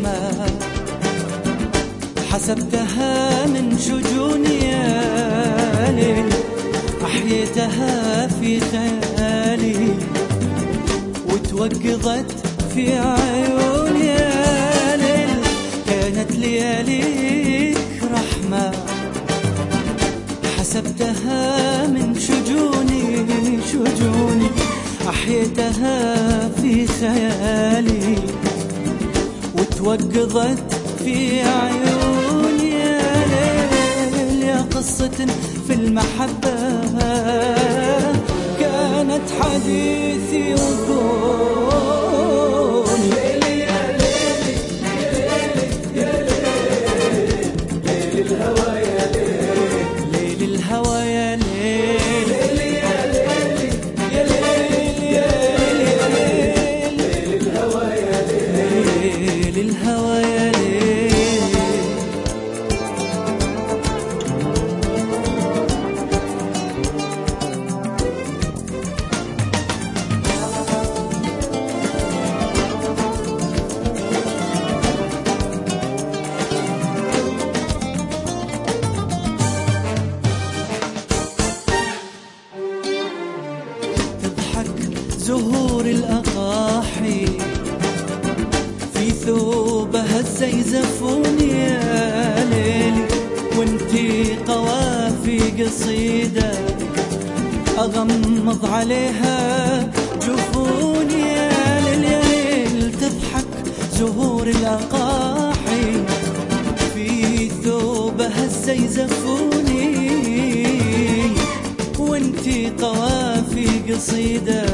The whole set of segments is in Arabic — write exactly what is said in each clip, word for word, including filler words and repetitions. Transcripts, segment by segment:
رحمة حسبتها من شجوني يا ليل، أحييتها في خيالي وتوقظت في عيوني يا ليل. كانت لياليك رحمة حسبتها من شجوني شجوني، أحييتها في خيالي وتوقظت في عيوني يا ليل. يا قصة في المحبة كانت حديثي وكون ليلي يا ليلي يا ليلي يا ليلي ليل الهوى يا ليل ليل الهوى يا ليل ليلي يا ليلي يا ليلي يا ليل ليل الهوى يا ليل ليل الهوى يا ليل. زهور الأقاحي في ثوبها الزيزفوني يا ليلي، وانتي قوافي قصيدة أغمض عليها جفوني يا ليل. تضحك زهور الأقاحي في ثوبها الزيزفوني، وانتي قوافي قصيدة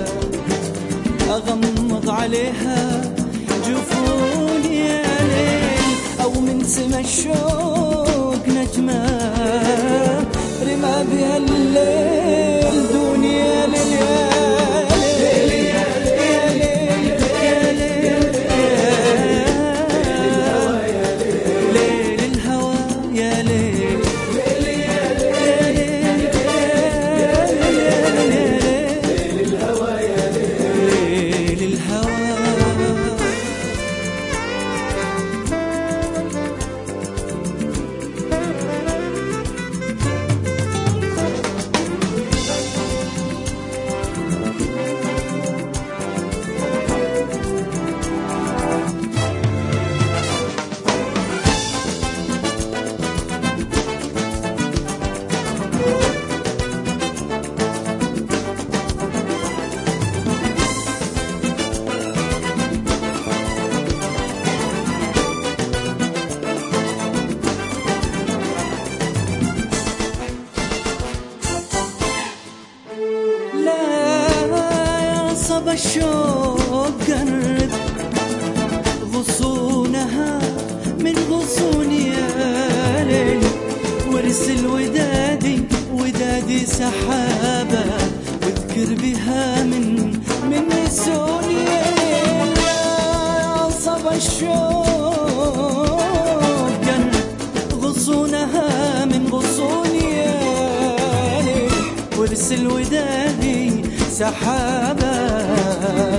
أغمض عليها جفوني يا ليل. أو من سما الشوق نجمة رمى بها الليل دوني يا ليل يا ليل يا ليل ليل الهوى يا ليل الشوق قرب غصونها من غصوني يا ليل، وارسل ودادي ودادي سحابة واذكر بها من من نسوني يا ليل. يا صبا الشوق قرب غصونها من غصوني يا ليل، وارسل ودادي سحابة